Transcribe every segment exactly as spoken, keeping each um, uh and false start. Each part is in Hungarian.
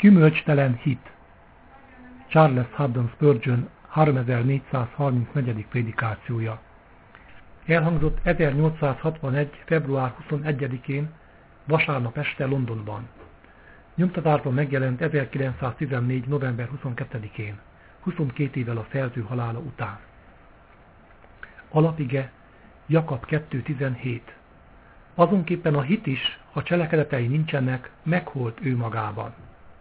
Gyümölcstelen hit. Charles Haddon Spurgeon háromezer-négyszázharmincnegyedik prédikációja. Elhangzott ezernyolcszázhatvanegy. február huszonegyedikén, vasárnap este Londonban. Nyomtatásban megjelent ezerkilencszáztizennégy. november huszonkettedikén, huszonkét évvel a szerző halála után. Alapige Jakab kettő tizenhét. Azonképpen a hit is, ha cselekedetei nincsenek, meghalt ő magában.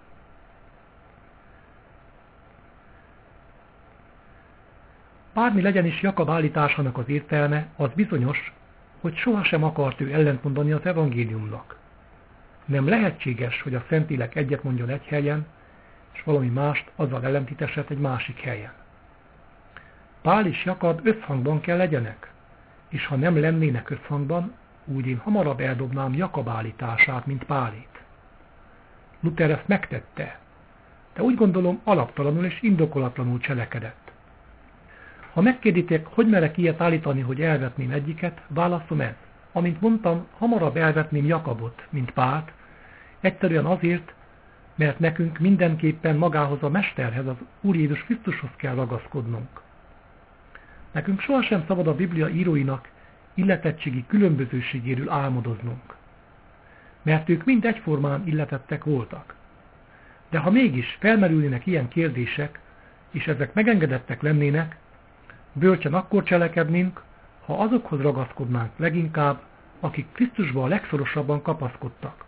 Bármi legyen is Jakab állításának az értelme, az bizonyos, hogy sohasem akart ő ellentmondani az evangéliumnak. Nem lehetséges, hogy a Szentlélek egyet mondjon egy helyen, és valami mást azzal ellentéteset egy másik helyen. Pál és Jakab összhangban kell legyenek, és ha nem lennének összhangban, úgy én hamarabb eldobnám Jakab állítását, mint Pálét. Luther ezt megtette, de úgy gondolom alaptalanul és indokolatlanul cselekedett. Ha megkérditek, hogy merek ilyet állítani, hogy elvetném egyiket, válaszom ez. Amint mondtam, hamarabb elvetném Jakabot, mint Pált, egyszerűen azért, mert nekünk mindenképpen magához a Mesterhez, az Úr Jézus Krisztushoz kell ragaszkodnunk. Nekünk sohasem szabad a Biblia íróinak illetettségi különbözőségéről álmodoznunk, mert ők mind egyformán illetettek voltak. De ha mégis felmerülnének ilyen kérdések, és ezek megengedettek lennének, bölcsen akkor cselekednénk, ha azokhoz ragaszkodnánk leginkább, akik Krisztusba a legszorosabban kapaszkodtak.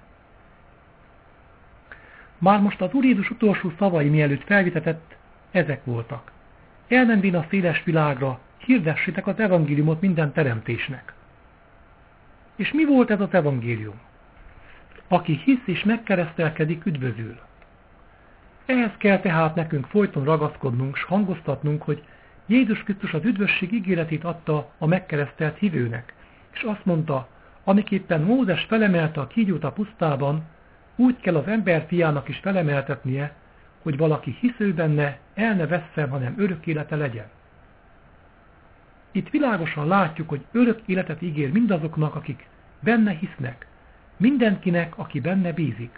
Már most az Úr Jézus utolsó szavai mielőtt felvitetett, ezek voltak. Elmenvén a széles világra, hirdessétek az evangéliumot minden teremtésnek. És mi volt ez az evangélium? Aki hisz és megkeresztelkedik, üdvözül. Ehhez kell tehát nekünk folyton ragaszkodnunk, s hangoztatnunk, hogy Jézus Krisztus az üdvösség ígéretét adta a megkeresztelt hívőnek, és azt mondta, amiképpen Mózes felemelte a kígyót a pusztában, úgy kell az ember fiának is felemeltetnie, hogy valaki hisző benne, el ne vesszen, hanem örök élete legyen. Itt világosan látjuk, hogy örök életet ígér mindazoknak, akik benne hisznek, mindenkinek, aki benne bízik.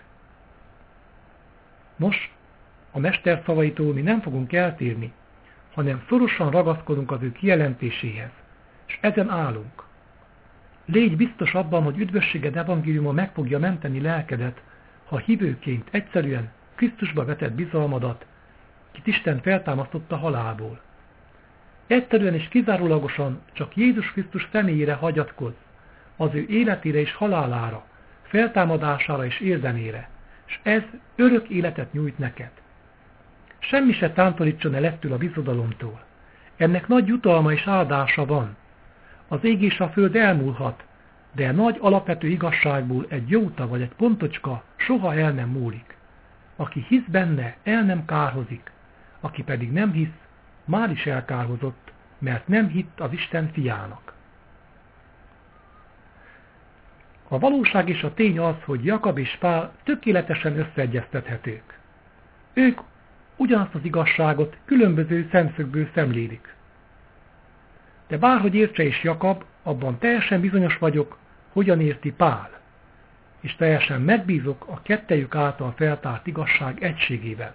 Nos, a Mester szavaitól mi nem fogunk eltérni, hanem szorosan ragaszkodunk az ő kijelentéséhez, és ezen állunk. Légy biztos abban, hogy üdvösséged evangéliuma meg fogja menteni lelkedet, ha hívőként egyszerűen Krisztusba vetett bizalmadat, kit Isten feltámasztotta halálból. Egyszerűen és kizárólagosan csak Jézus Krisztus személyére hagyatkozz, az ő életére és halálára, feltámadására és érdemére, és ez örök életet nyújt neked. Semmi se tántorítson el ettől a bizodalomtól. Ennek nagy jutalma és áldása van. Az ég és a föld elmúlhat, de nagy alapvető igazságból egy jóta vagy egy pontocska soha el nem múlik. Aki hisz benne, el nem kárhozik, aki pedig nem hisz, már is elkárhozott, mert nem hitt az Isten fiának. A valóság és a tény az, hogy Jakab és Pál tökéletesen összeegyeztethetők. Ők ugyanazt az igazságot különböző szemszögből szemlélik. De bárhogy értse is Jakab, abban teljesen bizonyos vagyok, hogyan érti Pál, és teljesen megbízok a kettejük által feltárt igazság egységében.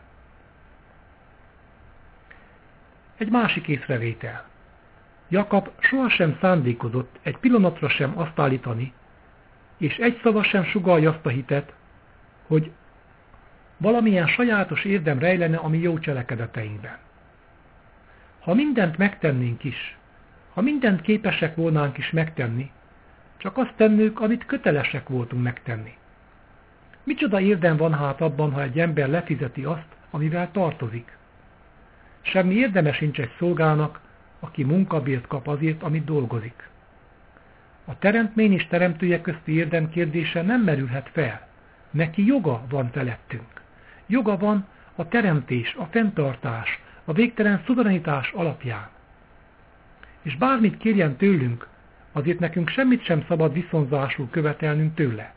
Egy másik észrevétel. Jakab sohasem szándékozott egy pillanatra sem azt állítani, és egy szava sem sugallja azt a hitet, hogy valamilyen sajátos érdem rejlene a mi jó cselekedeteinkben. Ha mindent megtennénk is, ha mindent képesek volnánk is megtenni, csak azt tennünk, amit kötelesek voltunk megtenni. Micsoda érdem van hát abban, ha egy ember lefizeti azt, amivel tartozik? Semmi érdeme sincs egy szolgának, aki munkabért kap azért, amit dolgozik. A teremtmény és teremtője közti érdem kérdése nem merülhet fel. Neki joga van felettünk. Joga van a teremtés, a fenntartás, a végtelen szuverenitás alapján. És bármit kérjen tőlünk, azért nekünk semmit sem szabad viszonzásul követelnünk tőle.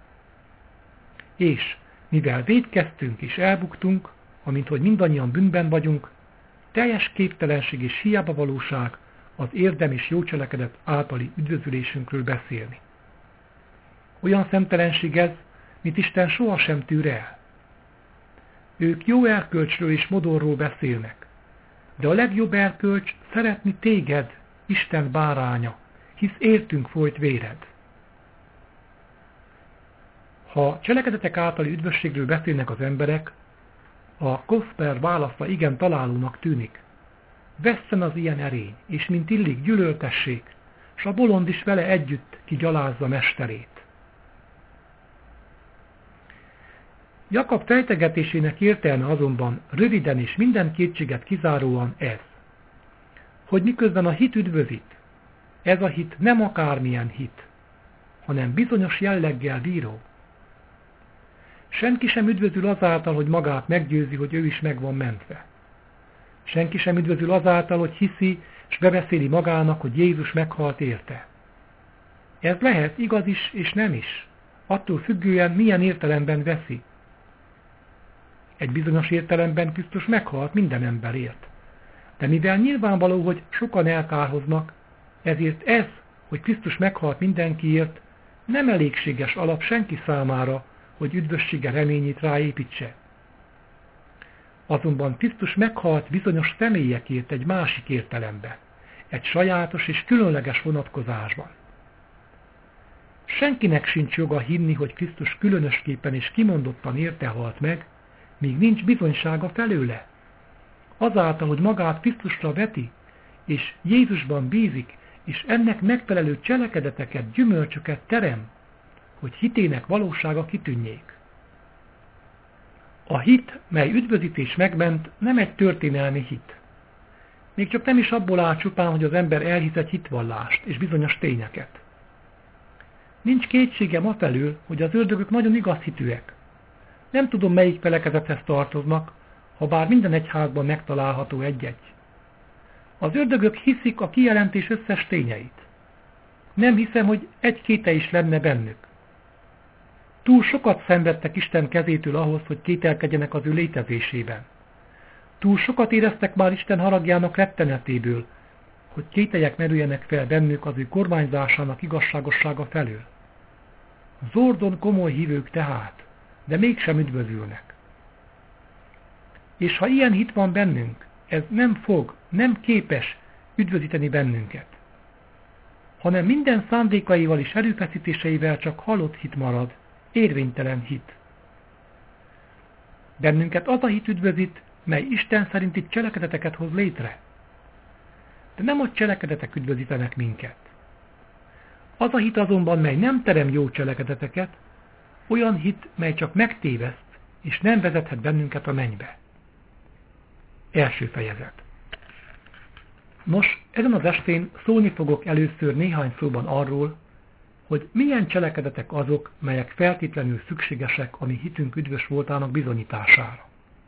És mivel vétkeztünk és elbuktunk, amint hogy mindannyian bűnben vagyunk, teljes képtelenség és hiába valóság az érdem és jó cselekedet általi üdvözülésünkről beszélni. Olyan szemtelenség ez, mint Isten sohasem tűr el. Ők jó erkölcsről és modorról beszélnek, de a legjobb erkölcs szeretni téged, Isten báránya, hisz értünk folyt véred. Ha cselekedetek általi üdvösségről beszélnek az emberek, a Kosper válasza igen találónak tűnik. Vesszen az ilyen erény, és mint illik gyűlöltessék, s a bolond is vele együtt kigyalázza mesterét. Jakab fejtegetésének értelme azonban röviden és minden kétséget kizáróan ez, hogy miközben a hit üdvözít, ez a hit nem akármilyen hit, hanem bizonyos jelleggel bíró. Senki sem üdvözül azáltal, hogy magát meggyőzi, hogy ő is meg van mentve. Senki sem üdvözül azáltal, hogy hiszi, és bebeszéli magának, hogy Jézus meghalt érte. Ez lehet igaz is, és nem is, attól függően milyen értelemben veszi. Egy bizonyos értelemben Krisztus meghalt minden emberért. De mivel nyilvánvaló, hogy sokan elkárhoznak, ezért ez, hogy Krisztus meghalt mindenkiért, nem elégséges alap senki számára, hogy üdvössége reményét ráépítse. Azonban Krisztus meghalt bizonyos személyekért egy másik értelemben, egy sajátos és különleges vonatkozásban. Senkinek sincs joga hinni, hogy Krisztus különösképpen és kimondottan érte halt meg, míg nincs bizonysága felőle. Azáltal, hogy magát Krisztusra veti, és Jézusban bízik, és ennek megfelelő cselekedeteket, gyümölcsöket terem, hogy hitének valósága kitűnjék. A hit, mely üdvözít és megment, nem egy történelmi hit. Még csak nem is abból áll csupán, hogy az ember elhisz egy hitvallást és bizonyos tényeket. Nincs kétségem afelől, hogy az ördögök nagyon igazhitűek. Nem tudom, melyik felekezethez tartoznak, ha bár minden egyházban megtalálható egy-egy. Az ördögök hiszik a kijelentés összes tényeit. Nem hiszem, hogy egy kéte is lenne bennük. Túl sokat szenvedtek Isten kezétől ahhoz, hogy kételkedjenek az ő létezésében. Túl sokat éreztek már Isten haragjának rettenetéből, hogy kételyek merüljenek fel bennük az ő kormányzásának igazságossága felől. Zordon komoly hívők tehát, de mégsem üdvözülnek. És ha ilyen hit van bennünk, ez nem fog, nem képes üdvözíteni bennünket, hanem minden szándékaival és erőfeszítéseivel csak halott hit marad, érvénytelen hit. Bennünket az a hit üdvözít, mely Isten szerinti cselekedeteket hoz létre. De nem a cselekedetek üdvözítenek minket. Az a hit azonban, mely nem terem jó cselekedeteket, olyan hit, mely csak megtéveszt, és nem vezethet bennünket a mennybe. Első fejezet. Nos, ezen az estén szólni fogok először néhány szóban arról, hogy milyen cselekedetek azok, melyek feltétlenül szükségesek a mi hitünk üdvös voltának bizonyítására.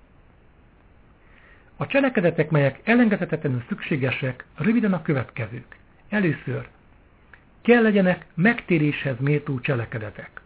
A cselekedetek, melyek elengedhetetlenül szükségesek, röviden a következők. Először kell legyenek megtéréshez méltó cselekedetek.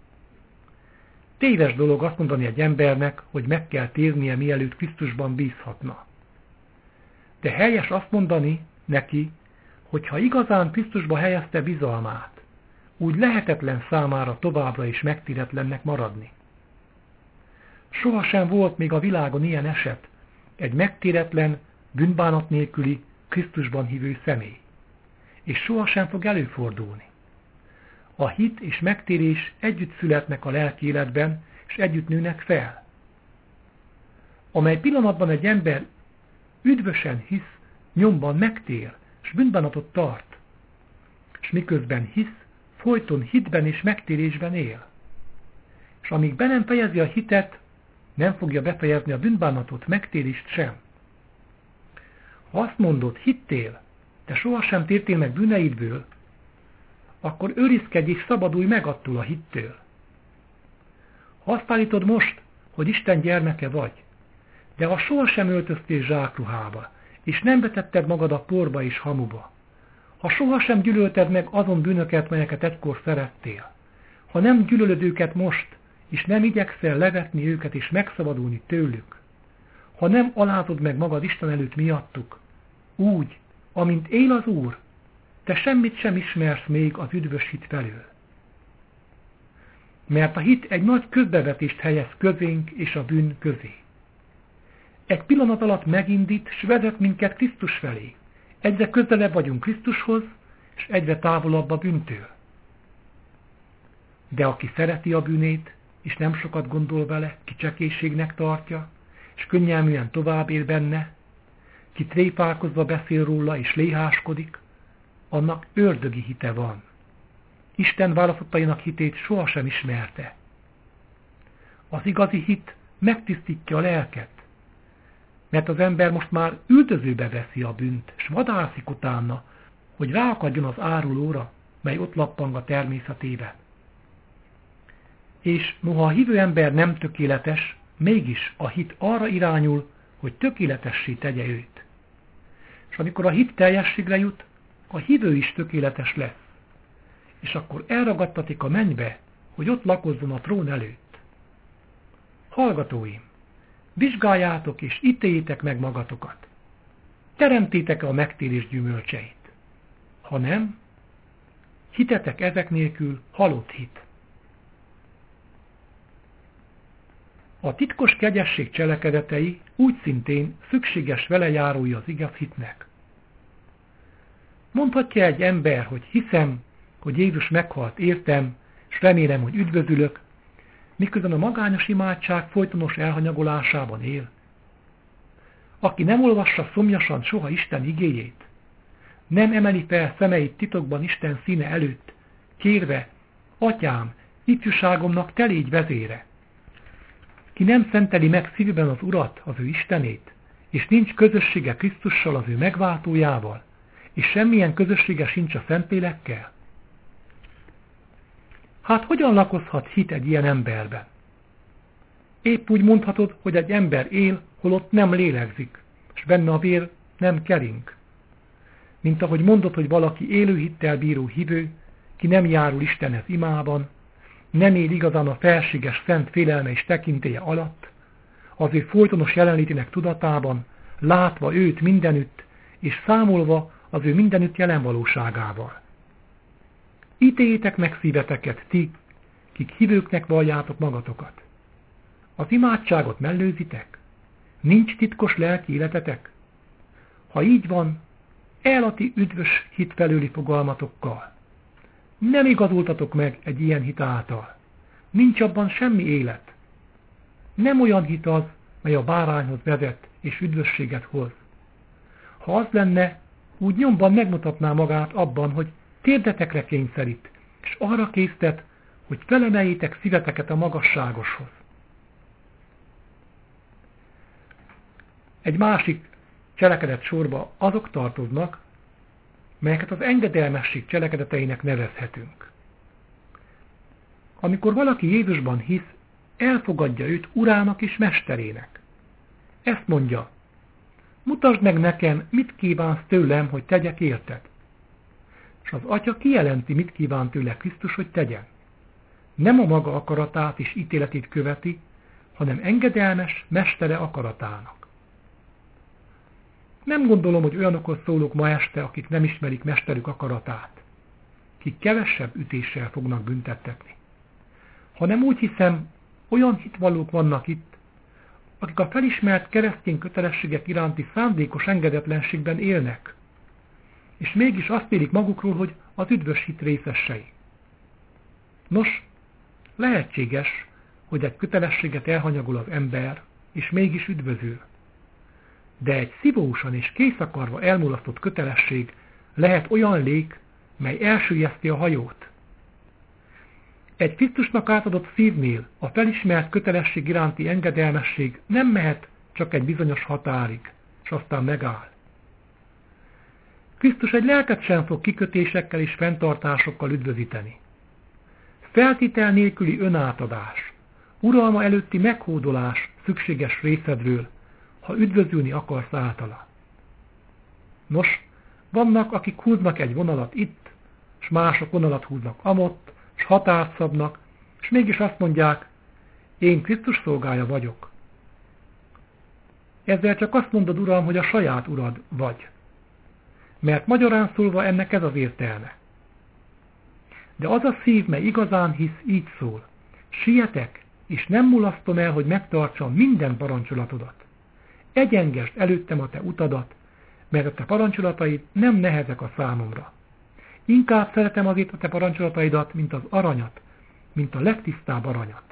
Téves dolog azt mondani egy embernek, hogy meg kell térnie, mielőtt Krisztusban bízhatna. De helyes azt mondani neki, hogy ha igazán Krisztusba helyezte bizalmát, úgy lehetetlen számára továbbra is megtéretlennek maradni. Sohasem volt még a világon ilyen eset, egy megtéretlen, bűnbánat nélküli, Krisztusban hívő személy. És sohasem fog előfordulni. A hit és megtérés együtt születnek a lelki életben, és együtt nőnek fel. Amely pillanatban egy ember üdvösen hisz, nyomban megtér, és bűnbánatot tart, és miközben hisz, folyton hitben és megtérésben él. És amíg be nem fejezi a hitet, nem fogja befejezni a bűnbánatot, megtérést sem. Ha azt mondod, hittél, de sohasem tértél meg bűneidből, akkor őrizkedj és szabadulj meg attól a hittől. Ha azt állítod most, hogy Isten gyermeke vagy, de ha sohasem öltöztél zsákruhába, és nem vetetted magad a porba és hamuba, ha sohasem gyűlölted meg azon bűnöket, melyeket egykor szerettél, ha nem gyűlölöd őket most, és nem igyekszel levetni őket és megszabadulni tőlük, ha nem alázod meg magad Isten előtt miattuk, úgy, amint él az Úr, te semmit sem ismersz még az üdvös hit felől. Mert a hit egy nagy közbevetést helyez közénk és a bűn közé. egy pillanat alatt megindít, s vezet minket Krisztus felé. Egyre közelebb vagyunk Krisztushoz, és egyre távolabb a bűntől. De aki szereti a bűnét, és nem sokat gondol vele, ki csekészségnek tartja, és könnyelműen tovább él benne, ki tréfálkozva beszél róla és léháskodik, annak ördögi hite van. Isten választottainak hitét sohasem ismerte. Az igazi hit megtisztítja a lelket, mert az ember most már üldözőbe veszi a bűnt, s vadászik utána, hogy ráakadjon az árulóra, mely ott lappang a természetébe. És noha a hívő ember nem tökéletes, mégis a hit arra irányul, hogy tökéletessé tegye őt. És amikor a hit teljességre jut, a hívő is tökéletes lesz, és akkor elragadtatik a mennybe, hogy ott lakozzon a trón előtt. Hallgatóim, vizsgáljátok és ítéljétek meg magatokat. Teremtétek-e a megtérés gyümölcseit? Ha nem, hitetek ezek nélkül halott hit. A titkos kegyesség cselekedetei úgy szintén szükséges velejárói az igaz hitnek. Mondhatja egy ember, hogy hiszem, hogy Jézus meghalt értem, és remélem, hogy üdvözülök, miközben a magányos imádság folytonos elhanyagolásában él. Aki nem olvassa szomjasan soha Isten igéjét, nem emeli fel szemeit titokban Isten színe előtt, kérve, Atyám, ifjúságomnak te légy vezére. Ki nem szenteli meg szívben az Urat, az ő Istenét, és nincs közössége Krisztussal, az ő megváltójával, és semmilyen közössége sincs a Szentlélekkel? Hát hogyan lakozhat hit egy ilyen emberben? Épp úgy mondhatod, hogy egy ember él, holott nem lélegzik, és benne a vér nem kering. Mint ahogy mondod, hogy valaki élő hittel bíró hívő, ki nem járul Istenhez imában, nem él igazán a felséges szent félelme és tekintélye alatt, az ő folytonos jelenlétének tudatában, látva őt mindenütt, és számolva az ő mindenütt jelen valóságával. Ítéljétek meg szíveteket, ti, kik hívőknek valljátok magatokat. Az imádságot mellőzitek? Nincs titkos lelki életetek? Ha így van, el a ti üdvös hit felőli fogalmatokkal. Nem igazultatok meg egy ilyen hit által. Nincs abban semmi élet. Nem olyan hit az, mely a bárányhoz vezet és üdvösséget hoz. Ha az lenne, úgy nyomban megmutatná magát abban, hogy térdetekre kényszerít, és arra késztet, hogy felemeljétek szíveteket a magasságoshoz. Egy másik cselekedet sorba azok tartoznak, melyeket az engedelmesség cselekedeteinek nevezhetünk. Amikor valaki Jézusban hisz, elfogadja őt urának és mesterének. Ezt mondja, mutasd meg nekem, mit kívánsz tőlem, hogy tegyek érted. És az Atya kijelenti, mit kíván tőle Krisztus, hogy tegyen. Nem a maga akaratát és ítéletét követi, hanem engedelmes mestere akaratának. Nem gondolom, hogy olyanokhoz szólok ma este, akik nem ismerik mesterük akaratát, kik kevesebb ütéssel fognak büntettetni. Hanem úgy hiszem, olyan hitvallók vannak itt, akik a felismert keresztény kötelességek iránti szándékos engedetlenségben élnek, és mégis azt élik magukról, hogy az üdvös hit részesei. Nos, lehetséges, hogy egy kötelességet elhanyagol az ember, és mégis üdvözül. De egy szívósan és kész akarva elmulasztott kötelesség lehet olyan lég, mely elsüllyeszti a hajót. Egy Krisztusnak átadott szívnél a felismert kötelesség iránti engedelmesség nem mehet csak egy bizonyos határig, és aztán megáll. Krisztus egy lelket sem fog kikötésekkel és fenntartásokkal üdvözíteni. Feltétel nélküli önátadás, uralma előtti meghódolás szükséges részedről, ha üdvözülni akarsz általa. Nos, vannak, akik húznak egy vonalat itt, s mások vonalat húznak amott, s határt szabnak, és mégis azt mondják, én Krisztus szolgája vagyok. Ezzel csak azt mondod, Uram, hogy a saját urad vagy. Mert magyarán szólva ennek ez az értelme. De az a szív, mely igazán hisz, így szól. Sietek, és nem mulasztom el, hogy megtartsam minden parancsolatodat. egyengesd előttem a te utadat, mert a te parancsolataid nem nehezek a számomra. Inkább szeretem azért a te parancsolataidat, mint az aranyat, mint a legtisztább aranyat.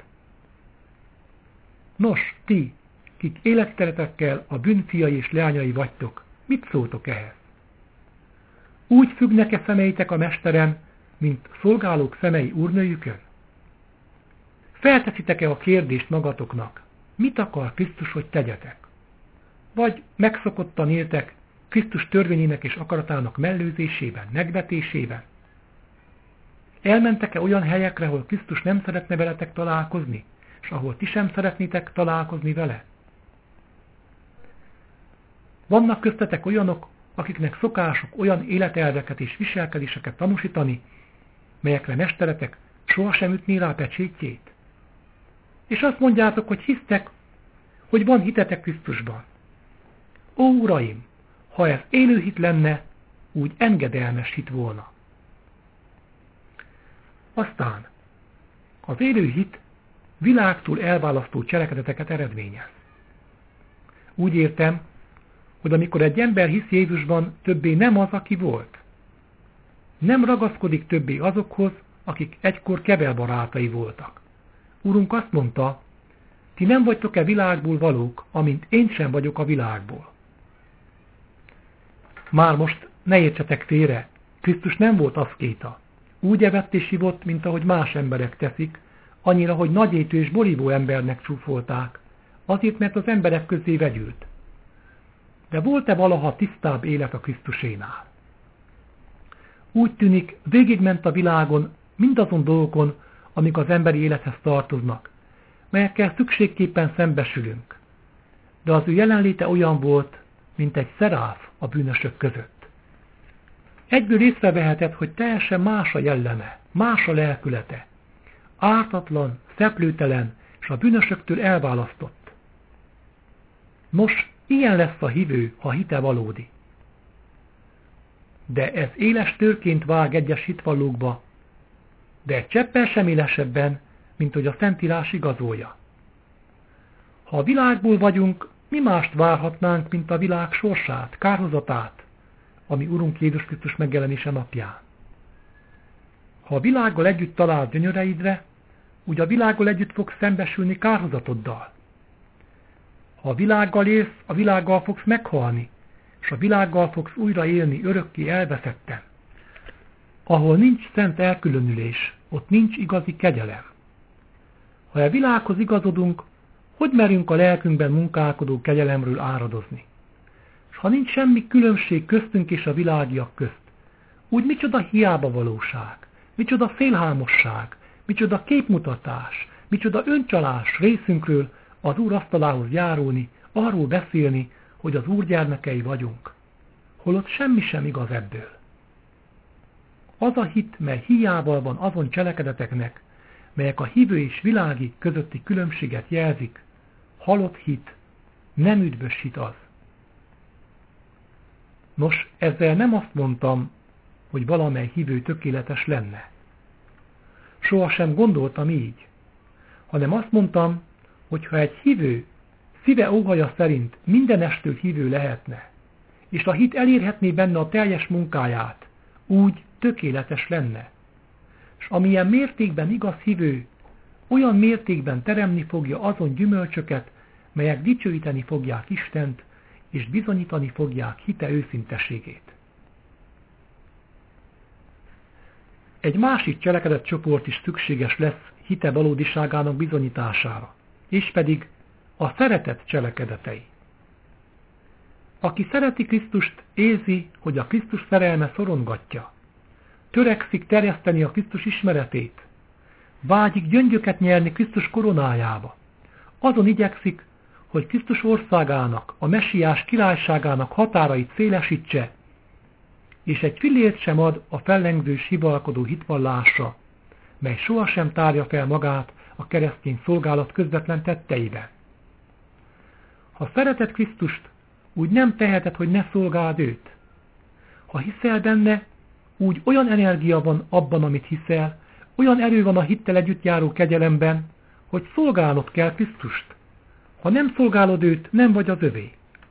Nos, ti, kik életteretekkel a bűn fiai és leányai vagytok, mit szóltok ehhez? Úgy függnek-e szemeitek a mesteren, mint szolgálók szemei úrnőjükön? Felteszitek-e a kérdést magatoknak, mit akar Krisztus, hogy tegyetek? Vagy megszokottan éltek Krisztus törvényének és akaratának mellőzésében, megvetésében? Elmentek-e olyan helyekre, ahol Krisztus nem szeretne veletek találkozni, és ahol ti sem szeretnétek találkozni vele? Vannak köztetek olyanok, akiknek szokásuk olyan életelveket és viselkedéseket tanúsítani, melyekre mesteretek sohasem ütné rá pecsétjét? És azt mondjátok, hogy hisztek, hogy van hitetek Krisztusban. Ó, uraim, ha ez élő hit lenne, úgy engedelmes hit volna. Aztán az élő hit világtól elválasztó cselekedeteket eredményez. Úgy értem, hogy amikor egy ember hisz Jézusban, többé nem az, aki volt. Nem ragaszkodik többé azokhoz, akik egykor kebelbarátai voltak. Urunk azt mondta, ti nem vagytok-e világból valók, amint én sem vagyok a világból. Már most ne értsetek félre, Krisztus nem volt aszkéta. Úgy evett és ivott, mint ahogy más emberek teszik, annyira, hogy nagyétű és borívó embernek csúfolták, azért, mert az emberek közé vegyült. De volt-e valaha tisztább élet a Krisztusénál? Úgy tűnik, végigment a világon mindazon dolgokon, amik az emberi élethez tartoznak, melyekkel szükségképpen szembesülünk. De az ő jelenléte olyan volt, mint egy szeráf a bűnösök között. Egyből észreveheted, hogy teljesen más a jelleme, más a lelkülete. Ártatlan, szeplőtelen, és a bűnösöktől elválasztott. Nos, ilyen lesz a hívő, ha hite valódi. De ez éles tőrként vág egyes hitvallókba, de egy cseppel sem élesebben, mint hogy a Szentírás igazolja. Ha a világból vagyunk, mi mást várhatnánk, mint a világ sorsát, kárhozatát, ami Urunk Jézus Krisztus megjelenése napján. Ha a világgal együtt találsz gyönyöreidre, úgy a világgal együtt fogsz szembesülni kárhozatoddal. Ha a világgal élsz, a világgal fogsz meghalni, és a világgal fogsz újra élni örökké elveszetten. Ahol nincs szent elkülönülés, ott nincs igazi kegyelem. Ha a világhoz igazodunk, hogy merünk a lelkünkben munkálkodó kegyelemről áradozni? És ha nincs semmi különbség köztünk és a világiak közt, úgy micsoda hiába valóság, micsoda félhámosság, micsoda képmutatás, micsoda öncsalás részünkről az Úr asztalához járulni, arról beszélni, hogy az Úr gyermekei vagyunk. Holott semmi sem igaz ebből. Az a hit, mely hiával van azon cselekedeteknek, melyek a hívő és világi közötti különbséget jelzik, halott hit, nem üdvös hit az. Nos, ezzel nem azt mondtam, hogy valamely hívő tökéletes lenne. Sohasem gondoltam így, hanem azt mondtam, hogy ha egy hívő szíve óhaja szerint mindenestől hívő lehetne, és a hit elérhetné benne a teljes munkáját, úgy tökéletes lenne. És amilyen mértékben igaz hívő, olyan mértékben teremni fogja azon gyümölcsöket, melyek dicsőíteni fogják Istent, és bizonyítani fogják hite őszinteségét. Egy másik cselekedett csoport is szükséges lesz hite valódiságának bizonyítására, és pedig a szeretet cselekedetei. Aki szereti Krisztust, érzi, hogy a Krisztus szerelme szorongatja. Törekszik terjeszteni a Krisztus ismeretét. Vágyik gyöngyöket nyerni Krisztus koronájába. Azon igyekszik, hogy Krisztus országának, a messiás királyságának határait szélesítse, és egy fillért sem ad a fellengzős hivalkodó hitvallásra, mely sohasem tárja fel magát a keresztény szolgálat közvetlen tetteiben. Ha szereted Krisztust, úgy nem teheted, hogy ne szolgáld őt. Ha hiszel benne, úgy olyan energia van abban, amit hiszel, olyan erő van a hittel együtt járó kegyelemben, hogy szolgálnod kell Krisztust. Ha nem szolgálod őt, nem vagy az övé.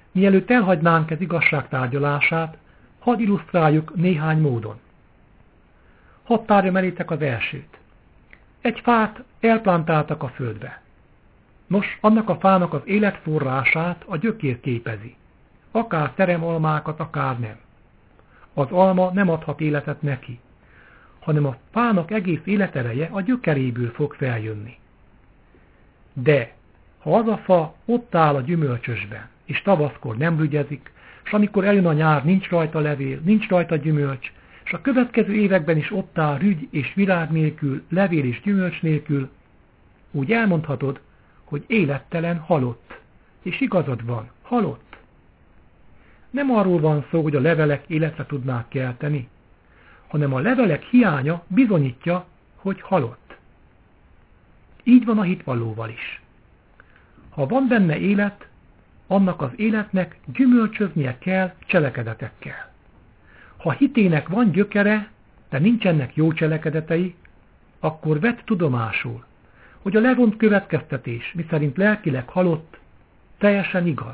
Mielőtt elhagynánk ez igazság tárgyalását, hadd illusztráljuk néhány módon. Hadd tárjam elétek az elsőt. Egy fát elplantáltak a földbe. Nos, annak a fának az életforrását a gyökér képezi. Akár terem almákat, akár nem. Az alma nem adhat életet neki, hanem a fának egész életereje a gyökeréből fog feljönni. De ha az a fa ott áll a gyümölcsösben, és tavaszkor nem rügyezik, és amikor eljön a nyár, nincs rajta levél, nincs rajta gyümölcs, és a következő években is ott áll rügy és virág nélkül, levél és gyümölcs nélkül, úgy elmondhatod, hogy élettelen, halott. És igazad van, halott. Nem arról van szó, hogy a levelek életre tudnák kelteni, hanem a levelek hiánya bizonyítja, hogy halott. Így van a hitvallóval is. Ha van benne élet, annak az életnek gyümölcsöznie kell cselekedetekkel. Ha hitének van gyökere, de nincsenek jó cselekedetei, akkor vedd tudomásul, hogy a levont következtetés, miszerint lelkileg halott, teljesen igaz.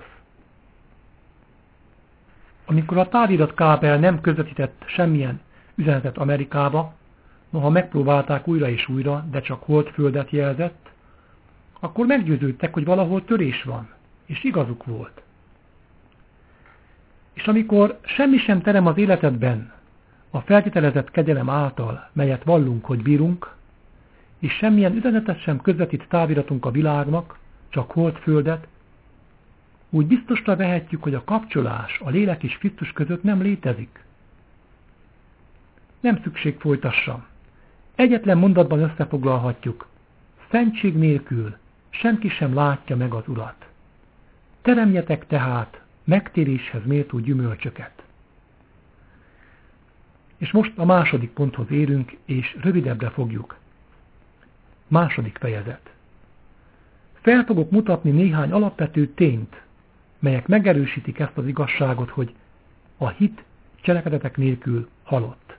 Amikor a táviratkábel nem közvetített semmilyen üzenetet Amerikába, noha megpróbálták újra és újra, de csak holdföldet jelzett, akkor meggyőződtek, hogy valahol törés van, és igazuk volt. És amikor semmi sem terem az életedben a feltételezett kegyelem által, melyet vallunk, hogy bírunk, és semmilyen üzenetet sem közvetít táviratunk a világnak, csak holdföldet, úgy biztosra vehetjük, hogy a kapcsolás a lélek és Krisztus között nem létezik. Nem szükség folytassam. Egyetlen mondatban összefoglalhatjuk. Szentség nélkül senki sem látja meg az Urat. Teremjetek tehát megtéréshez méltó gyümölcsöket. És most a második ponthoz érünk, és rövidebbre fogjuk. Második fejezet. Fel fogok mutatni néhány alapvető tényt, melyek megerősítik ezt az igazságot, hogy a hit cselekedetek nélkül halott.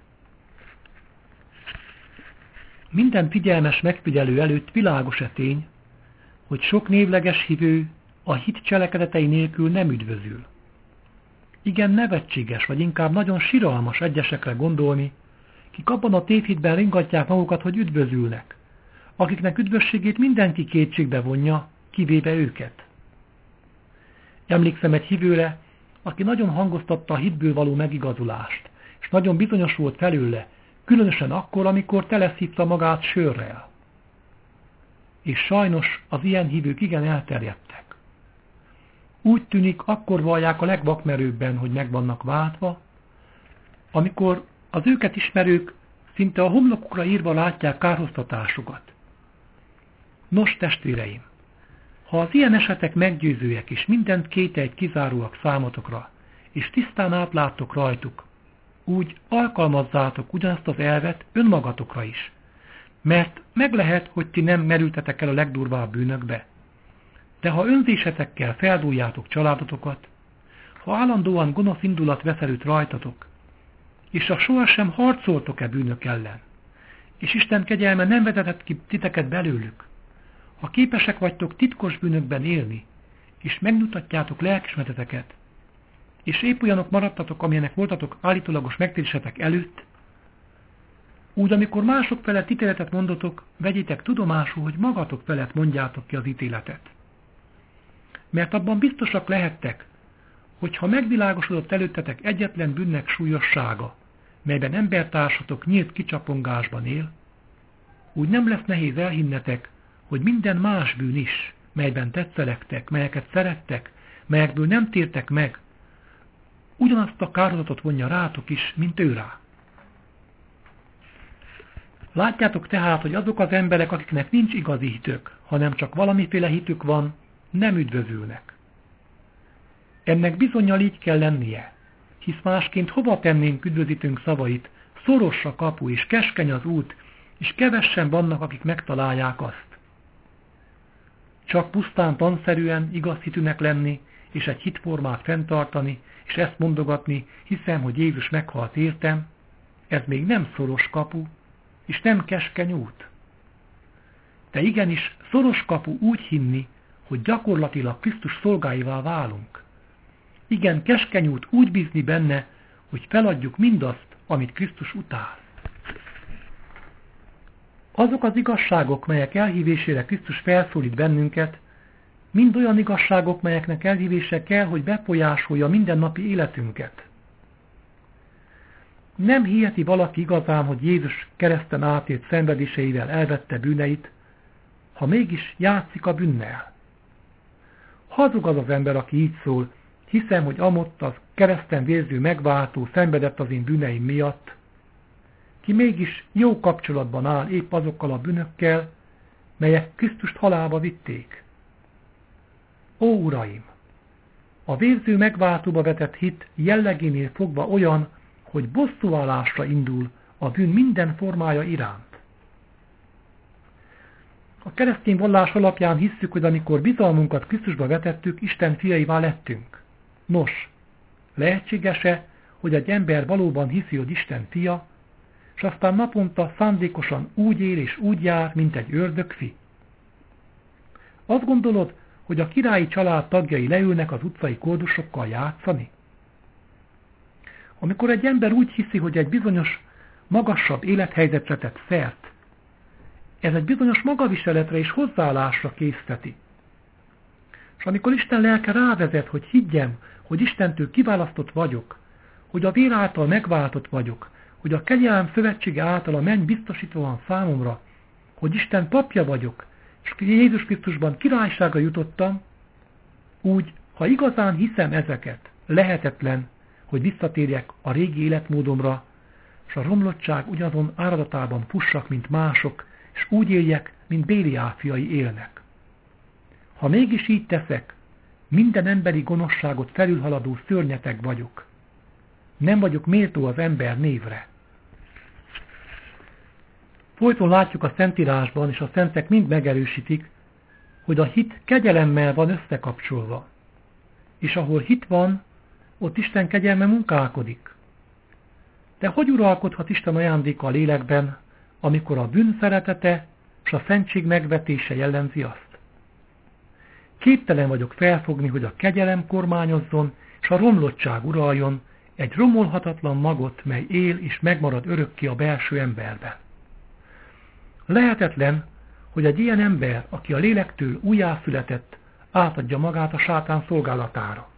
Minden figyelmes megfigyelő előtt világos-e tény, hogy sok névleges hívő a hit cselekedetei nélkül nem üdvözül. Igen nevetséges, vagy inkább nagyon siralmas egyesekre gondolni, kik abban a tévhitben ringatják magukat, hogy üdvözülnek, akiknek üdvösségét mindenki kétségbe vonja, kivéve őket. Emlékszem egy hívőre, aki nagyon hangoztatta a hitből való megigazulást, és nagyon bizonyos volt felőle, különösen akkor, amikor teleszívta magát sörrel. És sajnos az ilyen hívők igen elterjedtek. Úgy tűnik, akkor vallják a legvakmerőbben, hogy meg vannak váltva, amikor az őket ismerők szinte a homlokukra írva látják kárhoztatásukat. Nos, testvéreim, ha az ilyen esetek meggyőzőek, és mindent kételyt kizáróak számotokra, és tisztán átláttok rajtuk, úgy alkalmazzátok ugyanazt az elvet önmagatokra is, mert meg lehet, hogy ti nem merültetek el a legdurvább bűnökbe, de ha önzésetekkel feldúljátok családotokat, ha állandóan gonosz indulat vesz előtt rajtatok, és ha sohasem harcoltok-e bűnök ellen, és Isten kegyelme nem vezetett ki titeket belőlük, ha képesek vagytok titkos bűnökben élni, és megmutatjátok lelkismereteket, és épp olyanok maradtatok, amilyenek voltatok állítólagos megtérésetek előtt, úgy, amikor mások felett ítéletet mondotok, vegyétek tudomásul, hogy magatok felett mondjátok ki az ítéletet. Mert abban biztosak lehettek, hogy ha megvilágosodott előttetek egyetlen bűnnek súlyossága, melyben embertársatok nyílt kicsapongásban él, úgy nem lesz nehéz elhinnetek, hogy minden más bűn is, melyben tetszelektek, melyeket szerettek, melyekből nem tértek meg, ugyanazt a kárhozatot vonja rátok is, mint ő rá. Látjátok tehát, hogy azok az emberek, akiknek nincs igazi hitük, hanem csak valamiféle hitük van, nem üdvözülnek. Ennek bizonnyal így kell lennie, hisz másként hova tennénk üdvözítőnk szavait, szoros a kapu és keskeny az út, és kevessen vannak, akik megtalálják azt. Csak pusztán tanszerűen igaz hitűnek lenni, és egy hitformát fenntartani, és ezt mondogatni, hiszem, hogy Jézus meghalt értem, ez még nem szoros kapu, és nem keskeny út. De igenis szoros kapu úgy hinni, hogy gyakorlatilag Krisztus szolgáivá válunk. igen keskeny út úgy bízni benne, hogy feladjuk mindazt, amit Krisztus utál. Azok az igazságok, melyek elhívésére Krisztus felszólít bennünket, mind olyan igazságok, melyeknek elhívése kell, hogy befolyásolja mindennapi életünket. Nem hiheti valaki igazán, hogy Jézus kereszten átért szenvedéseivel elvette bűneit, ha mégis játszik a bűnnel. Hazug az az ember, aki így szól, hiszem, hogy amott az kereszten vérző megváltó szenvedett az én bűneim miatt, ki mégis jó kapcsolatban áll épp azokkal a bűnökkel, melyek Krisztust halálba vitték. Ó, uraim! A vérző megváltóba vetett hit jellegénél fogva olyan, hogy bosszúállásra indul a bűn minden formája iránt. A keresztény vallás alapján hisszük, hogy amikor bizalmunkat Krisztusba vetettük, Isten fiaivá lettünk. Nos, lehetséges-e, hogy egy ember valóban hiszi, hogy Isten fia, és aztán naponta szándékosan úgy él és úgy jár, mint egy ördögfi? Azt gondolod, hogy a királyi család tagjai leülnek az utcai kórdusokkal játszani? Amikor egy ember úgy hiszi, hogy egy bizonyos magasabb élethelyzetre tett szert, ez egy bizonyos magaviseletre és hozzáállásra készteti. És amikor Isten lelke rávezet, hogy higgyem, hogy Istentől kiválasztott vagyok, hogy a vér által megváltott vagyok, hogy a kegyelem szövetsége által a menny biztosítva van számomra, hogy Isten papja vagyok, és Jézus Krisztusban királyságra jutottam, úgy, ha igazán hiszem ezeket, lehetetlen, hogy visszatérjek a régi életmódomra, és a romlottság ugyanazon áradatában fussak, mint mások, és úgy éljek, mint Béliál fiai élnek. Ha mégis így teszek, minden emberi gonoszságot felülhaladó szörnyeteg vagyok. Nem vagyok méltó az ember névre. Folyton látjuk a Szentírásban, és a szentek mind megerősítik, hogy a hit kegyelemmel van összekapcsolva. És ahol hit van, ott Isten kegyelme munkálkodik. De hogy uralkodhat Isten ajándéka a lélekben, amikor a bűn szeretete és a szentség megvetése jellemzi azt? Képtelen vagyok felfogni, hogy a kegyelem kormányozzon, és a romlottság uraljon, egy romolhatatlan magot, mely él és megmarad örökké a belső emberben. Lehetetlen, hogy egy ilyen ember, aki a lélektől újjászületett, átadja magát a sátán szolgálatára.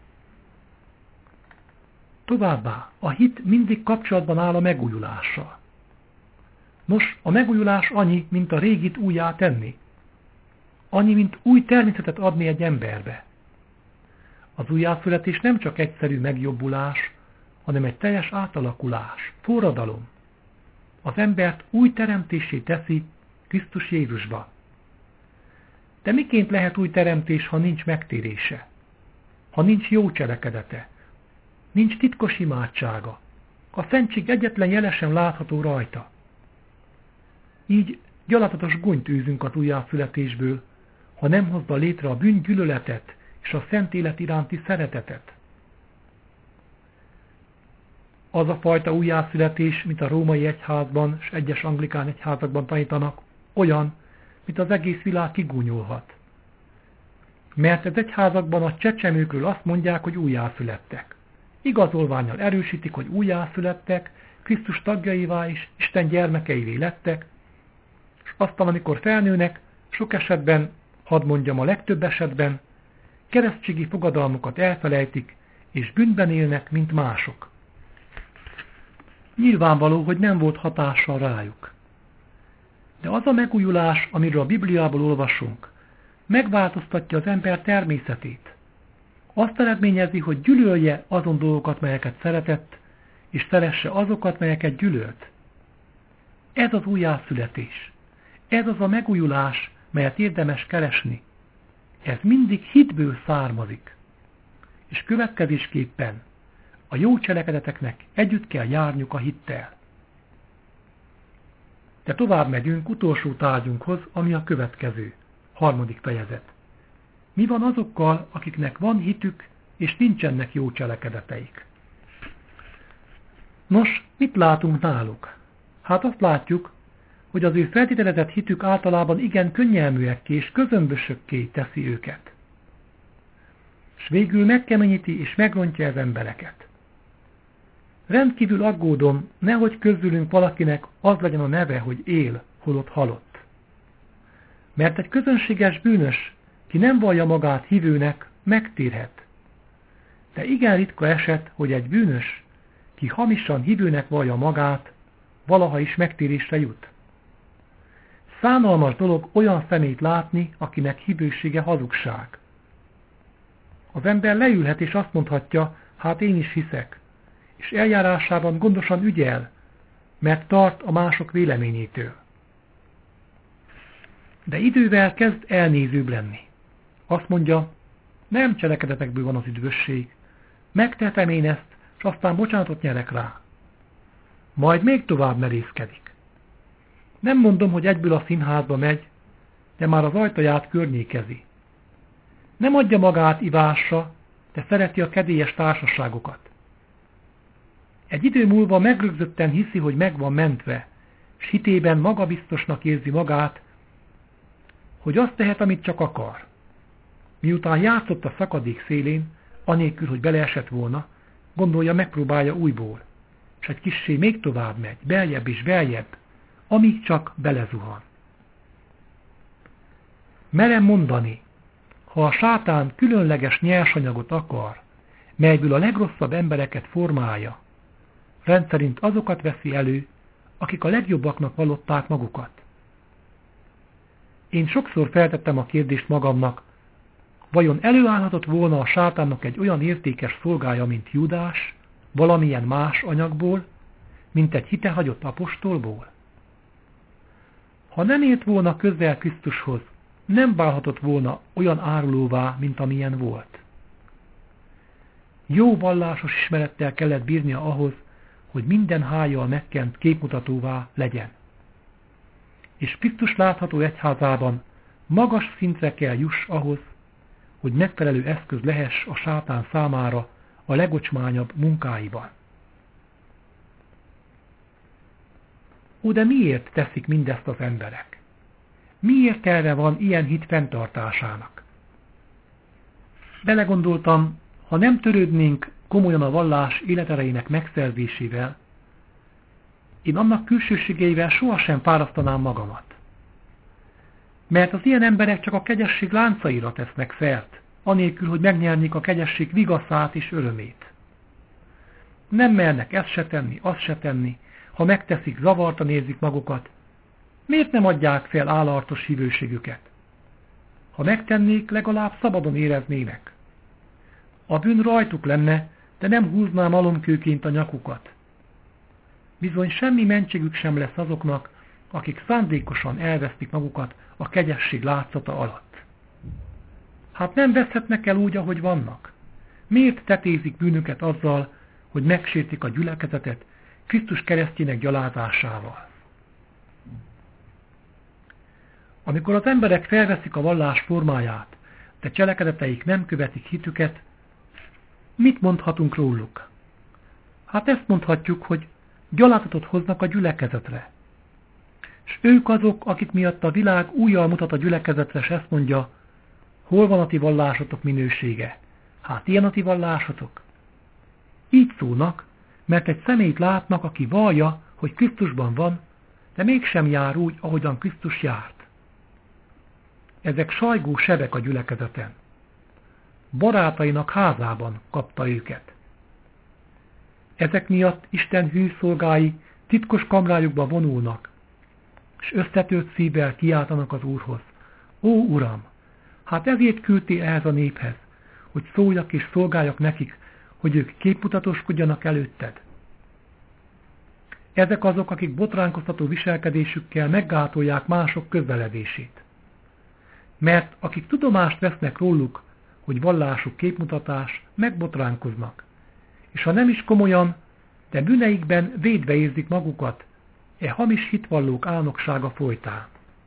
Továbbá, a hit mindig kapcsolatban áll a megújulással. Nos, a megújulás annyi, mint a régit újjá tenni. Annyi, mint új természetet adni egy emberbe. Az újjászületés nem csak egyszerű megjobbulás, hanem egy teljes átalakulás, forradalom. Az embert új teremtésé teszi Krisztus Jézusba. De miként lehet új teremtés, ha nincs megtérése? Ha nincs jó cselekedete? Nincs titkos imádsága? A szentség egyetlen jele sem látható rajta. Így gyalapotos gúnyt űzünk az újjászületésből, ha nem hozza létre a bűngyűlöletet és a szent élet iránti szeretetet. Az a fajta újjászületés, mint a római egyházban és egyes anglikán egyházakban tanítanak, olyan, mint az egész világ kigúnyolhat. Mert az egyházakban a csecsemőkről azt mondják, hogy újjászülettek. Igazolvánnyal erősítik, hogy újjászülettek, Krisztus tagjaivá és Isten gyermekeivé lettek, és aztán, amikor felnőnek, sok esetben, hadd mondjam a legtöbb esetben, keresztségi fogadalmukat elfelejtik, és bűnben élnek, mint mások. Nyilvánvaló, hogy nem volt hatással rájuk. De az a megújulás, amiről a Bibliából olvasunk, megváltoztatja az ember természetét. Azt eredményezi, hogy gyűlölje azon dolgokat, melyeket szeretett, és szeresse azokat, melyeket gyűlölt. Ez az újjászületés. Ez az a megújulás, melyet érdemes keresni. Ez mindig hitből származik. És következésképpen a jó cselekedeteknek együtt kell járniuk a hittel. De tovább megyünk utolsó tárgyunkhoz, ami a következő, harmadik fejezet. Mi van azokkal, akiknek van hitük, és nincsenek jó cselekedeteik? Nos, mit látunk náluk? Hát azt látjuk, hogy az ő feltételezett hitük általában igen könnyelműekké és közömbösökké teszi őket. s végül megkeményíti és megrontja az embereket. Rendkívül aggódom, nehogy közülünk valakinek az legyen a neve, hogy él, holott halott. Mert egy közönséges bűnös, ki nem vallja magát hívőnek, megtérhet. De igen ritka eset, hogy egy bűnös, ki hamisan hívőnek vallja magát, valaha is megtérésre jut. Szánalmas dolog olyan szemét látni, akinek hívősége hazugság. Az ember leülhet és azt mondhatja, hát én is hiszek, és eljárásában gondosan ügyel, mert tart a mások véleményétől. De idővel kezd elnézőbb lenni. Azt mondja, nem cselekedetekből van az üdvösség, megtehetem én ezt, és aztán bocsánatot nyerek rá. Majd még tovább merészkedik. Nem mondom, hogy egyből a színházba megy, de már az ajtaját környékezi. Nem adja magát ivásra, de szereti a kedélyes társaságokat. Egy idő múlva megrögzötten hiszi, hogy meg van mentve, s hitében magabiztosnak érzi magát, hogy azt tehet, amit csak akar. Miután játszott a szakadék szélén, anélkül, hogy beleesett volna, gondolja, megpróbálja újból, és egy kissé még tovább megy, beljebb és beljebb, amíg csak belezuhan. Merem mondani, ha a sátán különleges nyersanyagot akar, melyből a legrosszabb embereket formálja, rendszerint azokat veszi elő, akik a legjobbaknak vallották magukat. Én sokszor feltettem a kérdést magamnak, vajon előállhatott volna a sátánnak egy olyan értékes szolgája, mint Júdás, valamilyen más anyagból, mint egy hitehagyott apostolból? Ha nem ért volna közel Krisztushoz, nem válhatott volna olyan árulóvá, mint amilyen volt. Jó vallásos ismerettel kellett bírnia ahhoz, hogy minden hájjal megkent képmutatóvá legyen. És Krisztus látható egyházában magas szintre kell juss ahhoz, hogy megfelelő eszköz lehess a sátán számára a legocsmányabb munkáiban. Ó, de miért teszik mindezt az emberek? Mi értelme van ilyen hit fenntartásának? Belegondoltam, ha nem törődnénk komolyan a vallás életerejének megszerzésével, én annak külsőségeivel sohasem fárasztanám magamat. Mert az ilyen emberek csak a kegyesség láncaira tesznek szert, anélkül, hogy megnyernék a kegyesség vigaszát és örömét. Nem mernek ezt se tenni, azt se tenni, ha megteszik, zavartan érzik magukat, miért nem adják fel állartos hívőségüket? Ha megtennék, legalább szabadon éreznének. A bűn rajtuk lenne, de nem húzná malomkőként a nyakukat. Bizony semmi mentségük sem lesz azoknak, akik szándékosan elvesztik magukat a kegyesség látszata alatt. Hát nem veszhetnek el úgy, ahogy vannak. Miért tetézik bűnüket azzal, hogy megsértik a gyülekezetet Krisztus keresztjének gyalázásával? Amikor az emberek felveszik a vallás formáját, de cselekedeteik nem követik hitüket, mit mondhatunk róluk? Hát ezt mondhatjuk, hogy gyalázatot hoznak a gyülekezetre. És ők azok, akik miatt a világ újjal mutat a gyülekezetre, és ezt mondja, hol van a ti vallásotok minősége? Hát ilyen a ti vallásotok? Így szólnak, mert egy személyt látnak, aki vallja, hogy Krisztusban van, de mégsem jár úgy, ahogyan Krisztus járt. Ezek sajgó sebek a gyülekezeten. Barátainak házában kapta őket. Ezek miatt Isten hű szolgái titkos kamrájukba vonulnak, és összetört szívvel kiáltanak az Úrhoz. Ó, Uram, hát ezért küldtél ehhez a néphez, hogy szóljak és szolgáljak nekik, hogy ők képmutatóskodjanak előtted. Ezek azok, akik botránkoztató viselkedésükkel meggátolják mások közeledését. Mert akik tudomást vesznek róluk, hogy vallásuk képmutatás, megbotránkoznak, és ha nem is komolyan, de bűneikben védve érzik magukat, e hamis hitvallók álnoksága folytán.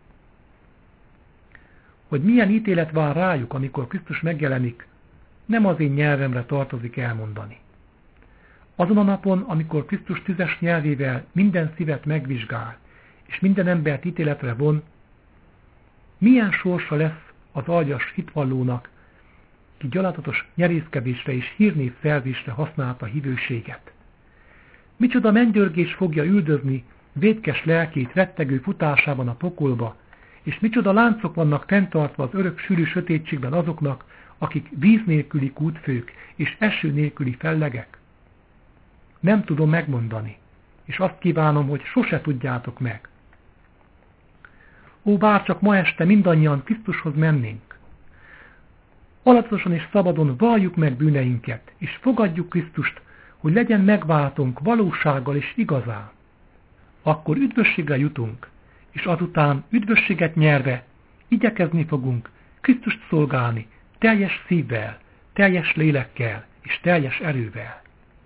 Hogy milyen ítélet vár rájuk, amikor Krisztus megjelenik, nem az én nyelvemre tartozik elmondani. Azon a napon, amikor Krisztus tüzes nyelvével minden szívet megvizsgál, és minden embert ítéletre von, milyen sorsa lesz az aljas hitvallónak, ki gyalázatos nyerészkedésre és hírnév szerzésre használta hívőséget. Micsoda mennydörgés fogja üldözni vétkes lelkét rettegő futásában a pokolba, és micsoda láncok vannak fenntartva az örök sűrű sötétségben azoknak, akik víz nélküli kútfők és eső nélküli fellegek? Nem tudom megmondani, és azt kívánom, hogy sose tudjátok meg. Ó, bárcsak ma este mindannyian Krisztushoz mennénk. Alapozatosan és szabadon valljuk meg bűneinket, és fogadjuk Krisztust, hogy legyen megváltunk valósággal és igazán. Akkor üdvösségre jutunk, és azután üdvösséget nyerve igyekezni fogunk Krisztust szolgálni teljes szívvel, teljes lélekkel és teljes erővel.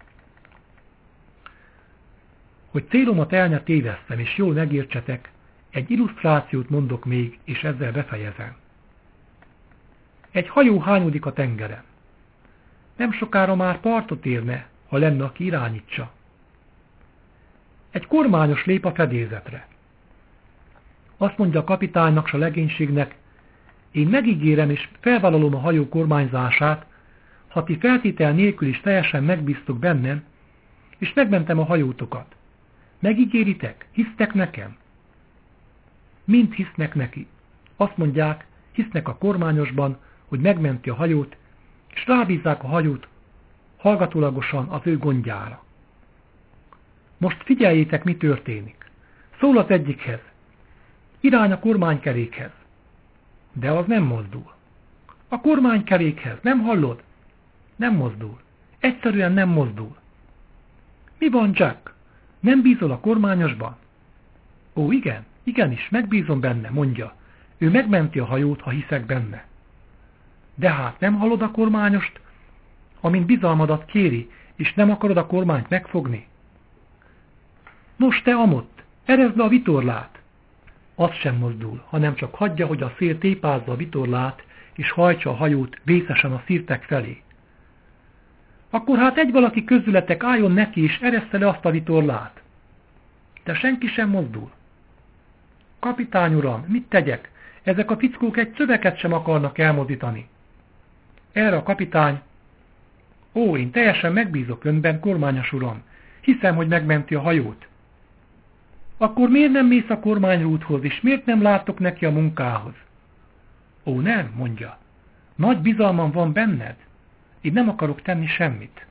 Hogy célomat el ne tévesszem és jól megértsetek, egy illusztrációt mondok még, és ezzel befejezem. Egy hajó hányodik a tengeren. Nem sokára már partot érne, ha lenne, aki irányítsa. Egy kormányos lép a fedélzetre. Azt mondja a kapitánynak s a legénységnek, én megígérem és felvállalom a hajó kormányzását, ha ti feltétel nélkül is teljesen megbíztok bennem, és megmentem a hajótokat. Megígéritek? Hisztek nekem? Mind hisznek neki. Azt mondják, hisznek a kormányosban, hogy megmenti a hajót, és rábízzák a hajót hallgatólagosan az ő gondjára. Most figyeljétek, mi történik. Szól az egyikhez. Irány a kormánykerékhez. De az nem mozdul. A kormánykerékhez, nem hallod? Nem mozdul. Egyszerűen nem mozdul. Mi van, Jack? Nem bízol a kormányosban? Ó, igen, igenis, megbízom benne, mondja. Ő megmenti a hajót, ha hiszek benne. De hát nem hallod a kormányost, amint bizalmadat kéri, és nem akarod a kormányt megfogni? Nos, te amott, erezd le a vitorlát! Az sem mozdul, hanem csak hagyja, hogy a szél tépázza a vitorlát, és hajtsa a hajót vészesen a szirtek felé. Akkor hát egy valaki közületek álljon neki, és ereszte le azt a vitorlát. De senki sem mozdul. Kapitány uram, mit tegyek? Ezek a fickók egy szöveget sem akarnak elmozdítani. Erre a kapitány, ó, én teljesen megbízok önben, kormányos uram, hiszem, hogy megmenti a hajót. Akkor miért nem mész a kormányrúdhoz, és miért nem látok neki a munkához? Ó, nem, mondja. Nagy bizalmam van benned. Én nem akarok tenni semmit.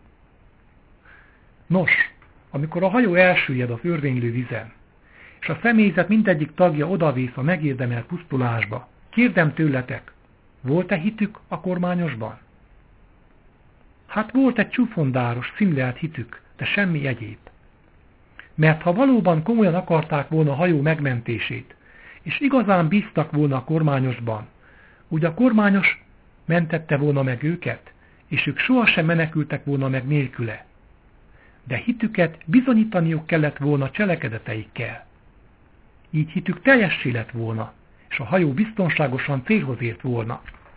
Nos, amikor a hajó elsüllyed az örvénylő vizen, és a személyzet mindegyik tagja odavész a megérdemelt pusztulásba, kérdem tőletek, volt-e hitük a kormányosban? Hát volt egy csúfondáros, szimlelt hitük, de semmi egyéb. Mert ha valóban komolyan akarták volna a hajó megmentését, és igazán bíztak volna a kormányosban, úgy a kormányos mentette volna meg őket, és ők sohasem menekültek volna meg nélküle. De hitüket bizonyítaniuk kellett volna cselekedeteikkel. Így hitük teljessé lett volna, és a hajó biztonságosan célhoz ért volna.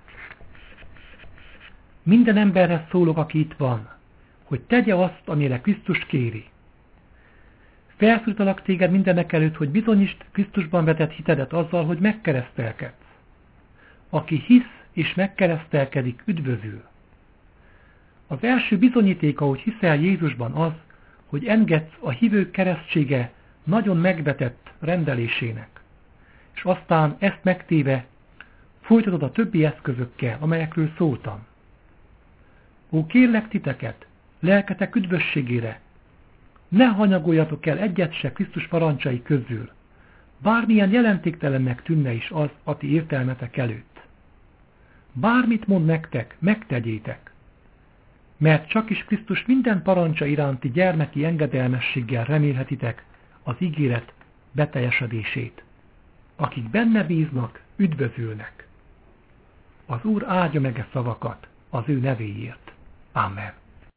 Minden emberhez szólok, aki itt van, hogy tegye azt, amire Krisztus kéri. Felszólítalak téged mindenek előtt, hogy bizonyítsd Krisztusban vetett hitedet azzal, hogy megkeresztelkedsz. Aki hisz és megkeresztelkedik, üdvözül. Az első bizonyítéka, hogy hiszel Jézusban az, hogy engedsz a hívők keresztsége nagyon megvetett rendelésének, és aztán ezt megtéve folytatod a többi eszközökkel, amelyekről szóltam. Ó, kérlek titeket, lelketek üdvösségére, ne hanyagoljatok el egyet se Krisztus parancsai közül, bármilyen jelentéktelennek tűnne is az a ti értelmetek előtt. Bármit mond nektek, megtegyétek, mert csak is Krisztus minden parancsa iránti gyermeki engedelmességgel remélhetitek az ígéret beteljesedését. Akik benne bíznak, üdvözülnek. Az Úr áldja meg e szavakat az ő nevéért. Amen.